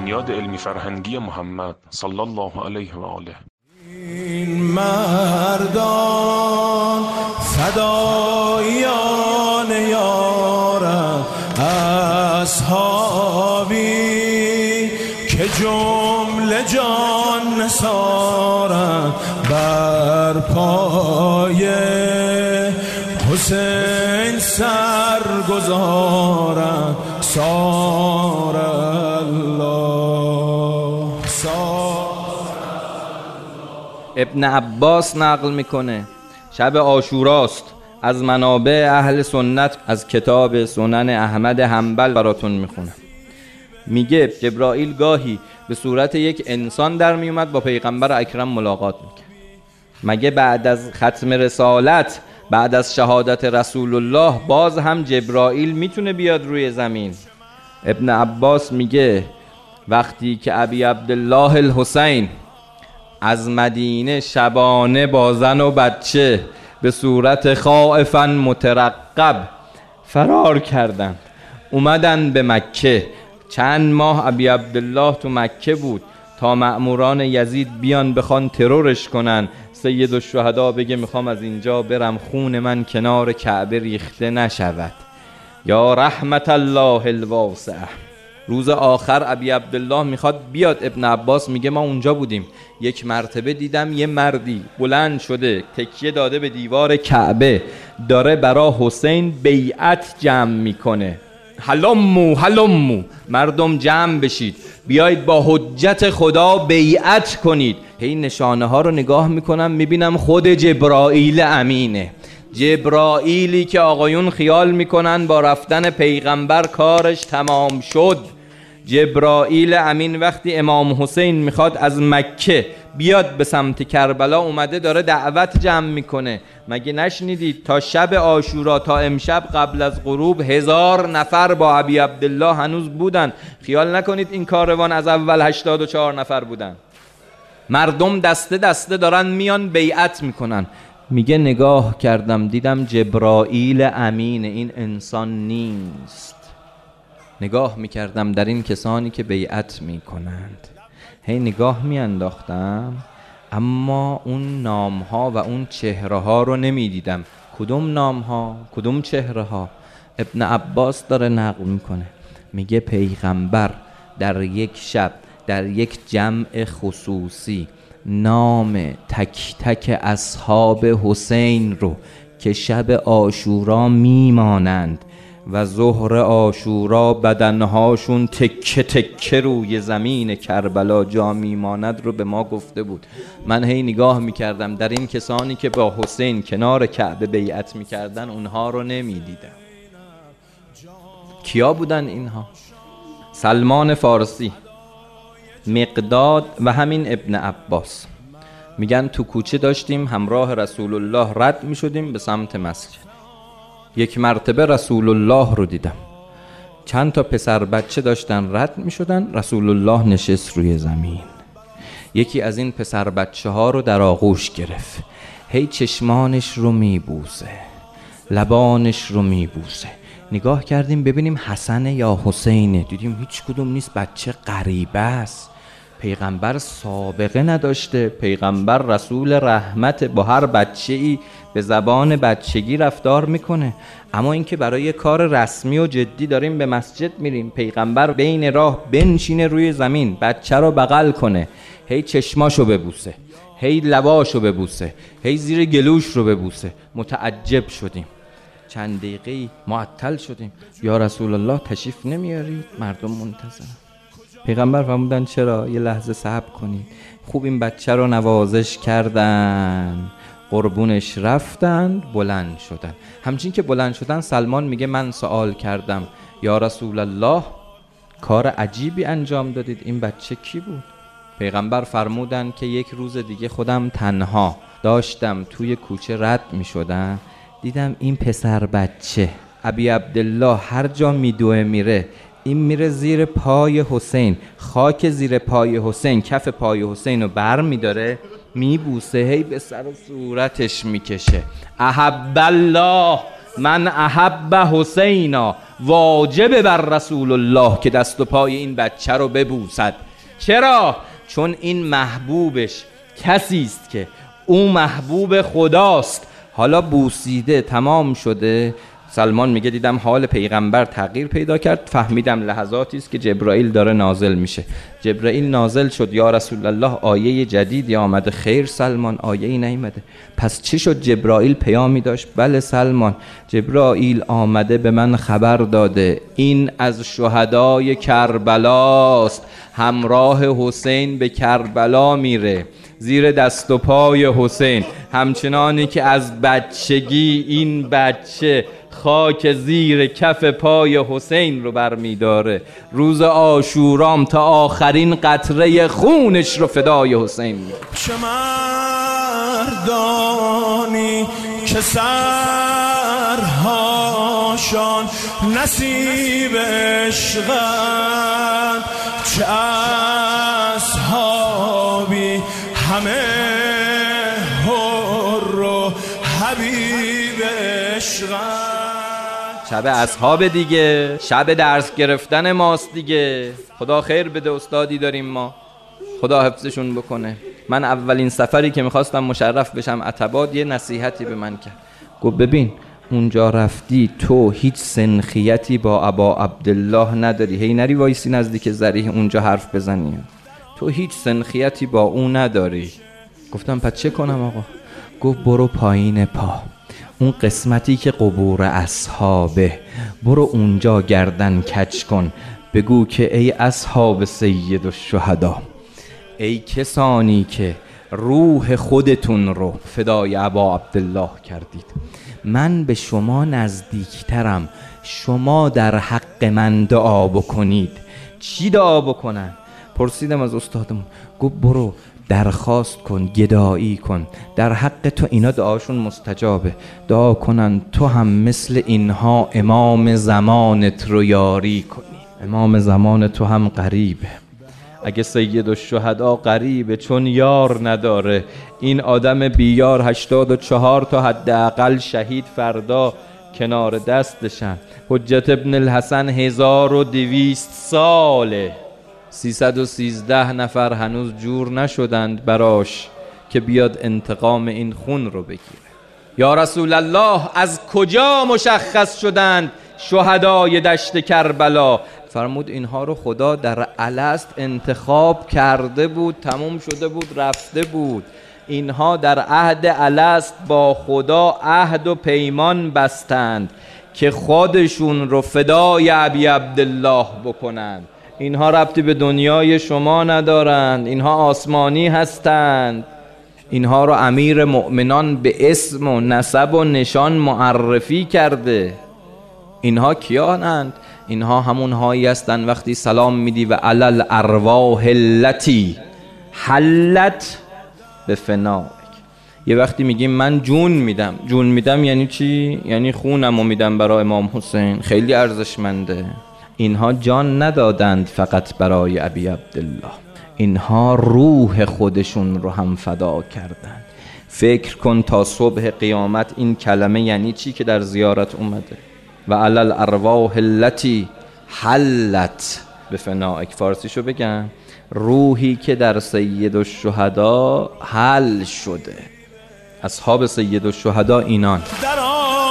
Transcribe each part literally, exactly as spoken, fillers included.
بنیاد علمی فرهنگی محمد صلی الله علیه و آله. این مردان فدایان یارند، اصحابی که جمله جان نثارند، بر پای حسین سر گذارند. سار الله سار. ابن عباس نقل میکنه شب عاشوراست، از منابع اهل سنت از کتاب سنن احمد حنبل براتون میخونم. میگه جبرائیل گاهی به صورت یک انسان در میومد با پیغمبر اکرم ملاقات میکرد. مگه بعد از ختم رسالت، بعد از شهادت رسول الله، باز هم جبرائیل میتونه بیاد روی زمین؟ ابن عباس میگه وقتی که ابی عبدالله الحسین از مدینه شبانه با زن و بچه به صورت خائفاً مترقب فرار کردند، اومدن به مکه. چند ماه ابی عبدالله تو مکه بود تا مأموران یزید بیان بخوان ترورش کنن. سید الشهدا بگه میخوام از اینجا برم، خون من کنار کعبه ریخته نشود. یا رحمت الله الواسعه. روز آخر ابی عبدالله میخواد بیاد. ابن عباس میگه ما اونجا بودیم، یک مرتبه دیدم یه مردی بلند شده تکیه داده به دیوار کعبه، داره برا حسین بیعت جمع میکنه. هلمو هلمو، مردم جمع بشید، بیایید با حجت خدا بیعت کنید. هی نشانه ها رو نگاه میکنم، میبینم خود جبرائیل امینه. جبرائیلی که آقایون خیال میکنن با رفتن پیغمبر کارش تمام شد. جبرائیل امین وقتی امام حسین میخواد از مکه بیاد به سمت کربلا اومده داره دعوت جمع میکنه. مگه نشنیدید تا شب عاشورا تا امشب قبل از غروب هزار نفر با ابی عبدالله هنوز بودن؟ خیال نکنید این کاروان از اول هشتاد و چهار نفر بودن. مردم دسته دسته دارن میان بیعت میکنن. میگه نگاه کردم دیدم جبرائیل امین، این انسان نیست. نگاه میکردم در این کسانی که بیعت میکنند، هی نگاه میانداختم، اما اون نام ها و اون چهره ها رو نمیدیدم. کدوم نام ها؟ کدوم چهره ها؟ ابن عباس داره نقل میکنه، میگه پیغمبر در یک شب در یک جمع خصوصی نام تک تک اصحاب حسین رو که شب عاشورا میمانند و ظهر عاشورا بدنهاشون تکه تکه روی زمین کربلا جا میماند رو به ما گفته بود. من هی نگاه میکردم در این کسانی که با حسین کنار کعبه بیعت میکردن، اونها رو نمیدیدم. کیا بودن اینها؟ سلمان فارسی، مقداد و همین ابن عباس. میگن تو کوچه داشتیم همراه رسول الله رد میشدیم به سمت مسجد. یک مرتبه رسول الله رو دیدم، چند تا پسر بچه داشتن رد می شدن، رسول الله نشست روی زمین. یکی از این پسر بچه ها رو در آغوش گرفت، هی چشمانش رو می بوسه، لبانش رو می بوسه. نگاه کردیم ببینیم حسن یا حسینه، دیدیم هیچ کدوم نیست، بچه غریبه است. پیغمبر سابقه نداشته، پیغمبر رسول رحمت، با هر بچه ای به زبان بچگی رفتار میکنه. اما اینکه برای کار رسمی و جدی داریم به مسجد میریم، پیغمبر بین راه بنشینه روی زمین، بچه رو بغل کنه، هی چشماشو ببوسه، هی لباشو ببوسه، هی زیر گلوش رو ببوسه. متعجب شدیم، چند دقیقه معطل شدیم. یا رسول الله تشریف نمیارید؟ مردم منتظرن. پیغمبر فرمودن چرا؟ یه لحظه صبر کنید. خوب این بچه رو نوازش کردن، قربونش رفتن، بلند شدن. همچین که بلند شدن سلمان میگه من سوال کردم یا رسول الله کار عجیبی انجام دادید، این بچه کی بود؟ پیغمبر فرمودن که یک روز دیگه خودم تنها داشتم توی کوچه رد میشدم، دیدم این پسر بچه ابی عبدالله هر جا میدوه میره، این میره زیر پای حسین، خاک زیر پای حسین، کف پای حسین رو بر میداره میبوسه، هی به سر و صورتش میکشه. احب الله من احب حسینا واجب بر رسول الله که دست و پای این بچه رو ببوسد. چرا؟ چون این محبوبش کسی است که او محبوب خداست. حالا بوسیده تمام شده. سلمان میگه دیدم حال پیغمبر تغییر پیدا کرد، فهمیدم لحظاتی است که جبرائیل داره نازل میشه. جبرائیل نازل شد، یا رسول الله آیه جدیدی آمده. خیر سلمان، آیه ای نیامده. پس چی شد؟ جبرائیل پیامی داشت. بله سلمان، جبرائیل آمده به من خبر داده این از شهدای کربلاست، همراه حسین به کربلا میره، زیر دست و پای حسین، همچنانی که از بچگی این بچه خاک زیر کف پای حسین رو برمیداره، روز عاشورام تا آخرین قطره خونش رو فدای حسین میده. چه مردانی که سرهاشان نصیب عشقند، چه اصحابی همه حر و حبیب عشقند. شب اصحاب دیگه، شب درس گرفتن ماست دیگه. خدا خیر بده، استادی داریم ما، خدا حفظشون بکنه. من اولین سفری که میخواستم مشرف بشم عتبات، یه نصیحتی به من کرد. گفت ببین اونجا رفتی تو هیچ سنخیتی با ابا عبدالله نداری، هی نری وایسی نزدیک ذریح اونجا حرف بزنی، تو هیچ سنخیتی با اون نداری. گفتم پس چه کنم آقا؟ گفت برو پایین پا، اون قسمتی که قبور اصحابه، برو اونجا گردن کج کن، بگو که ای اصحاب سید الشهدا، ای کسانی که روح خودتون رو فدای ابا عبدالله کردید، من به شما نزدیکترم، شما در حق من دعا بکنید. چی دعا بکنن؟ پرسیدم از استادمون. گفت برو درخواست کن، گدایی کن، در حق تو اینا دعاشون مستجابه، دعا کنن تو هم مثل اینها امام زمانت رو یاری کنی. امام زمان تو هم قریبه. اگه سید الشهدا قریبه چون یار نداره، این آدم بیار هشتاد و چهار تا حداقل شهید فردا کنار دستشن. حجت ابن الحسن هزار و دویست ساله، سیصد و سیزده نفر هنوز جور نشدند براش که بیاد انتقام این خون رو بگیره. یا رسول الله از کجا مشخص شدند شهدای دشت کربلا؟ فرمود اینها رو خدا در الست انتخاب کرده بود، تموم شده بود، رفته بود. اینها در عهد الست با خدا عهد و پیمان بستند که خودشون رو فدای ابی عبدالله بکنند. اینها ربطی به دنیای شما ندارند، اینها آسمانی هستند. اینها رو امیر مؤمنان به اسم و نسب و نشان معرفی کرده. اینها کیانند؟ اینها همون هایی هستند وقتی سلام میدی و علل ارواح التی حلت به فنائک. یه وقتی میگیم من جون میدم، جون میدم یعنی چی؟ یعنی خونمو میدم برای امام حسین، خیلی ارزشمنده. اینها جان ندادند فقط برای ابی عبدالله، اینها روح خودشون رو هم فدا کردند. فکر کن تا صبح قیامت این کلمه یعنی چی که در زیارت اومده. و علل ارواح التی حلت به فنائک. فارسیشو بگم، روحی که در سید الشهدا حل شده. اصحاب سید الشهدا اینان. در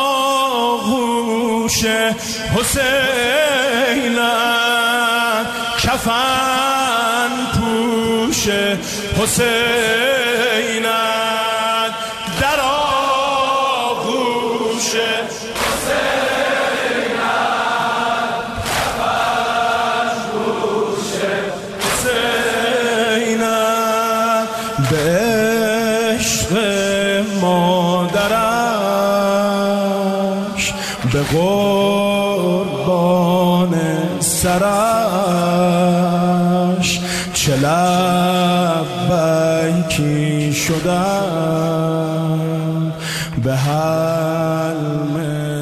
آغوش حسین کفن پوش حسین، در آغوش حسین کفن پوش حسین، به عشق مادرش به قربان سرش چه لبیکی شدن به حلم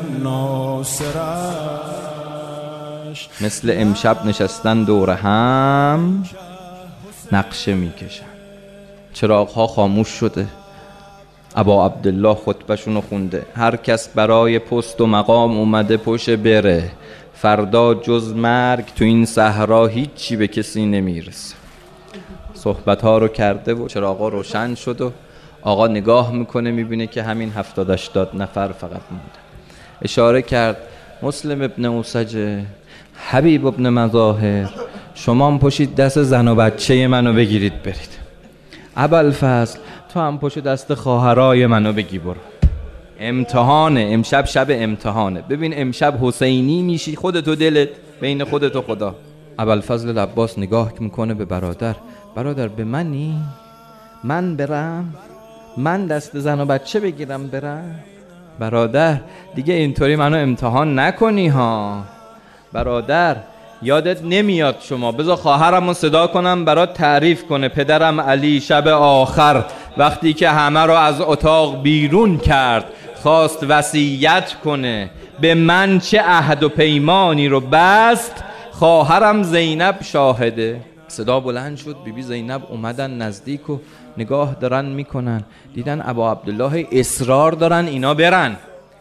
ناصرش. مثل امشب نشستن دور هم نقشه میکشن. چراغ ها خاموش شده، ابا عبدالله خطبه‌شونو خونده. هر کس برای پست و مقام اومده پشت بره، فردا جز مرگ تو این صحرا هیچی به کسی نمیرسه. صحبت ها رو کرده و چراغا روشن شد و آقا نگاه میکنه میبینه که همین هفتاد هشتاد نفر فقط مونده. اشاره کرد مسلم ابن اوسجه، حبیب ابن مظاهر، شما هم پشید دست زن و بچه منو بگیرید برید. ابوالفضل تو هم پشت دست خواهرای منو بگی برو. امتحانه، امشب شب امتحانه. ببین امشب حسینی میشی خودتو دلت بین خودت و خدا. ابوالفضل العباس نگاه میکنه به برادر، برادر به منی؟ من برم؟ من دست زن و بچه بگیرم برم؟ برادر دیگه اینطوری منو امتحان نکنی ها. برادر یادت نمیاد شما، بذار خواهرمو صدا کنم برات تعریف کنه. پدرم علی شب آخر وقتی که همه رو از اتاق بیرون کرد خواست وصیت کنه به من چه عهد و پیمانی رو بست، خواهرم زینب شاهده. صدا بلند شد، بیبی بی زینب اومدن نزدیک و نگاه دارن میکنن، دیدن ابا عبدالله اصرار دارن اینا برن.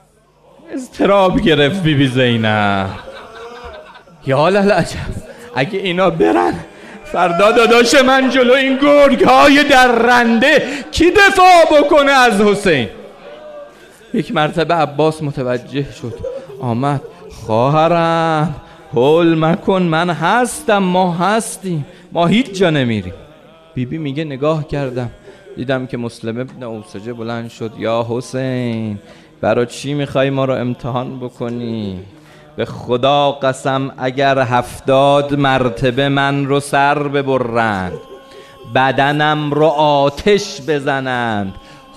اضطراب گرفت بیبی بی زینب، یا للعجب اگه اینا برن فردا داداش من جلو این گرگ های درنده کی دفاع بکنه از حسین؟ یک مرتبه عباس متوجه شد، آمد، خواهرم هول مکن، من هستم، ما هستیم، ما هیچ جا نمیریم. بیبی میگه نگاه کردم دیدم که مسلم ابن اوسجه بلند شد، یا حسین برای چی میخوای ما رو امتحان بکنی؟ به خدا قسم اگر هفتاد مرتبه من رو سر ببرند، بدنم رو آتش بزنند،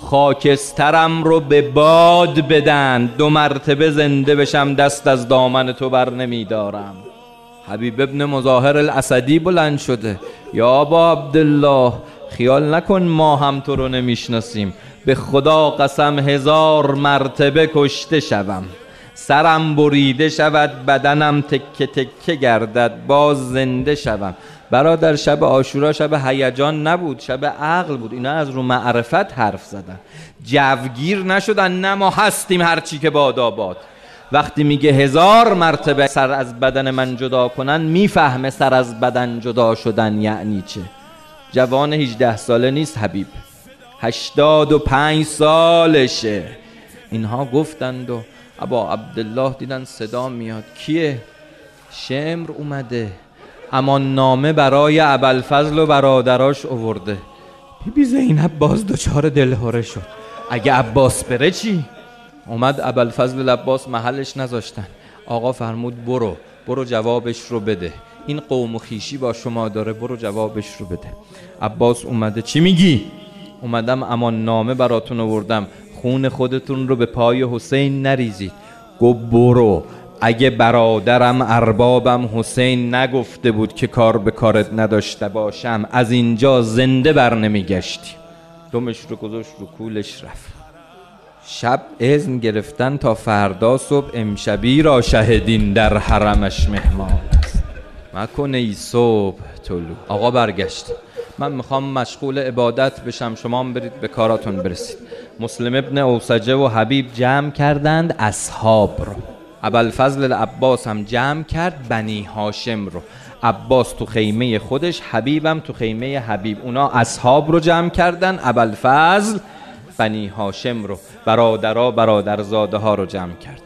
خاکسترم رو به باد بدن، دو مرتبه زنده بشم دست از دامن تو بر نمیدارم. حبیب ابن مظاهر الاسدی بلند شده، یا ابا عبدالله خیال نکن ما هم تو رو نمیشناسیم، به خدا قسم هزار مرتبه کشته شوم، سرم بریده شود، بدنم تکه تکه گردد، باز زنده شوم. برادر شب عاشورا شب هیجان نبود، شب عقل بود. اینا از رو معرفت حرف زدن، جوگیر نشدن، نه ما هستیم هرچی که بادا باد. وقتی میگه هزار مرتبه سر از بدن من جدا کنن، میفهمه سر از بدن جدا شدن یعنی چه. جوان هجده ساله نیست حبیب، هشتاد و پنج سالشه. اینها گفتند و ابا عبدالله دیدن صدا میاد، کیه؟ شمر اومده، امان نامه برای ابوالفضل و برادراش آورده. بیبی زینب باز دچار دلهره شد، اگه عباس بره چی؟ اومد ابوالفضل العباس محلش نذاشتن، آقا فرمود برو برو جوابش رو بده، این قوم و خیشی با شما داره، برو جوابش رو بده. عباس اومده، چی میگی؟ اومدم امان نامه براتون آوردم، خون خودتون رو به پای حسین نریزید. گو برو، اگه برادرم اربابم حسین نگفته بود که کار به کارت نداشته باشم، از اینجا زنده بر نمیگشتی. دمش رو گذاشت رو کولش رفت. شب اذن گرفتن تا فردا صبح، امشبی را شهدین در حرمش مهمان است، مکن ای صبح طلوع. آقا برگشت، من میخوام مشغول عبادت بشم، شما هم برید به کاراتون برسید. مسلم ابن اوسجه و حبیب جمع کردند اصحاب رو، ابوالفضل العباس هم جمع کرد بنی هاشم رو. عباس تو خیمه خودش، حبیبم تو خیمه حبیب. اونا اصحاب رو جمع کردن، ابوالفضل بنی هاشم رو، برادرها برادرزاده ها رو جمع کرد.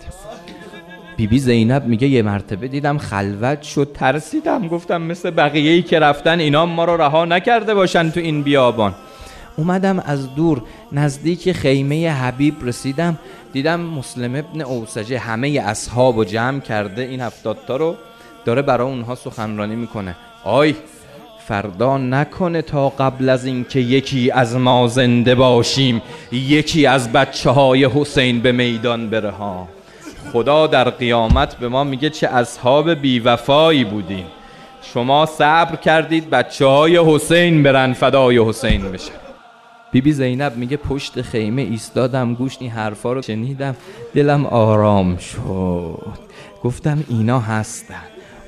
بیبی بی زینب میگه یه مرتبه دیدم خلوت شد، ترسیدم، گفتم مثل بقیه‌ای که رفتن اینا ما رو رها نکرده باشن تو این بیابان. اومدم از دور نزدیک خیمه حبیب رسیدم، دیدم مسلم ابن اوسجه همه اصحابو جمع کرده، این هفتاد تا رو داره برای اونها سخنرانی میکنه. آی فردا نکنه تا قبل از این که یکی از ما زنده باشیم یکی از بچه های حسین به میدان بره ها. خدا در قیامت به ما میگه چه اصحاب بیوفایی بودین، شما صبر کردید بچه های حسین برن فدای حسین بشن. بیبی بی زینب میگه پشت خیمه ایستادم، گوش این حرفا رو شنیدم، دلم آرام شد، گفتم اینا هستن.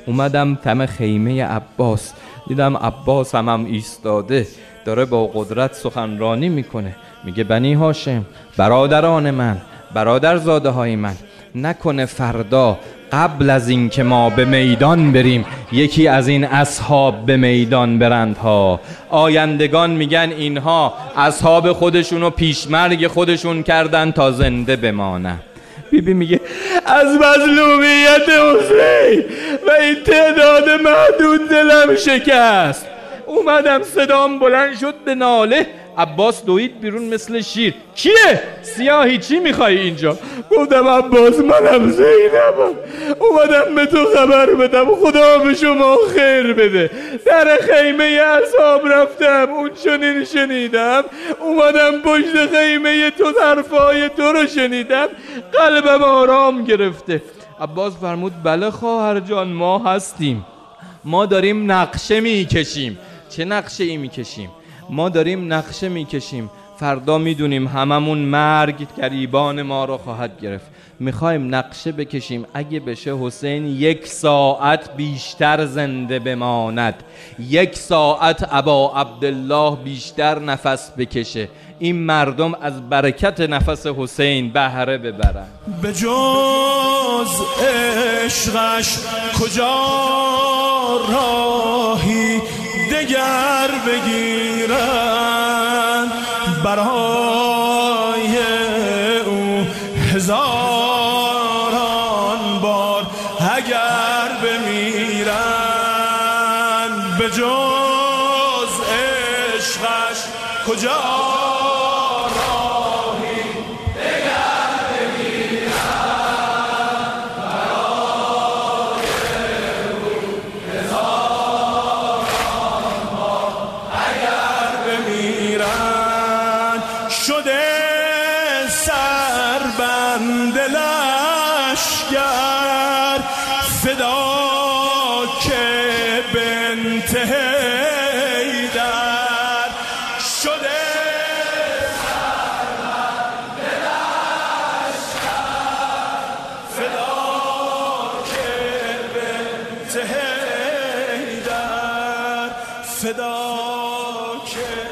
اومدم تم خیمه عباس، دیدم عباس هم, هم ایستاده داره با قدرت سخنرانی میکنه. میگه بنی هاشم، برادران من، برادر زاده های من، نکنه فردا قبل از این که ما به میدان بریم یکی از این اصحاب به میدان برند ها. آیندگان میگن اینها اصحاب خودشونو پیشمرگ خودشون کردن تا زنده بمانن. بی بی میگه از مظلومیت حسین و این تعداد محدود دلم شکست. اومدم صدام بلند شد به ناله. عباس دوید بیرون مثل شیر. کیه؟ سیاهی چی میخوای اینجا؟ گفتم عباس منم زینبم، اومدم به تو خبر بدم خدا به شما خیر بده. در خیمه اصحاب رفتم، اون چنین شنیدم، اومدم پشت خیمه تو حرفای تو رو شنیدم، قلبم آرام گرفته. عباس فرمود بله خواهر جان ما هستیم، ما داریم نقشه میکشیم. چه نقشه ای میکشیم؟ ما داریم نقشه میکشیم، فردا میدونیم هممون مرگ گریبان ما رو خواهد گرفت. میخوایم نقشه بکشیم اگه بشه حسین یک ساعت بیشتر زنده بماند، یک ساعت ابا عبدالله بیشتر نفس بکشه، این مردم از برکت نفس حسین بهره ببرن. به جز عشقش کجا راهی دگر بگیرن، برای او هزاران بار اگر بمیرن. به جز عشقش کجا فدا که